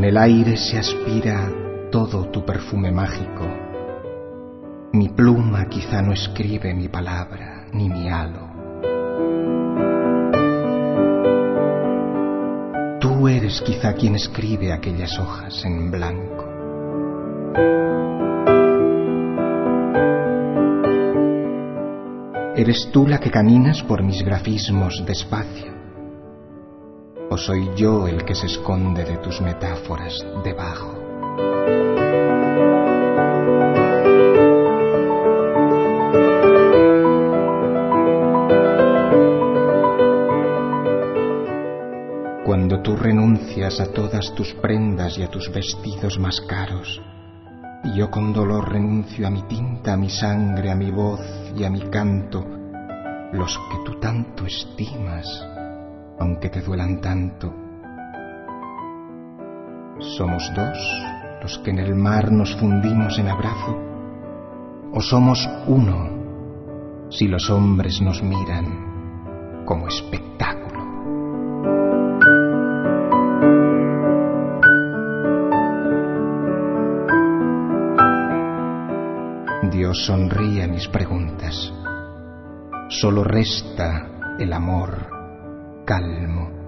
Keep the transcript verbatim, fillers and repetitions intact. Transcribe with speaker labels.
Speaker 1: en el aire se aspira todo tu perfume mágico, mi pluma quizá no escribe mi palabra ni mi halo. Tú eres quizá quien escribe aquellas hojas en blanco. ¿Eres tú la que caminas por mis grafismos despacio? ¿O soy yo el que se esconde de tus metáforas debajo? Cuando tú renuncias a todas tus prendas y a tus vestidos más caros, y yo con dolor renuncio a mi tinta, a mi sangre, a mi voz y a mi canto, los que tú tanto estimas, aunque te duelan tanto. ¿Somos dos los que en el mar nos fundimos en abrazo? ¿O somos uno si los hombres nos miran como espectáculo? Dios sonríe a mis preguntas. Solo resta el amor calmo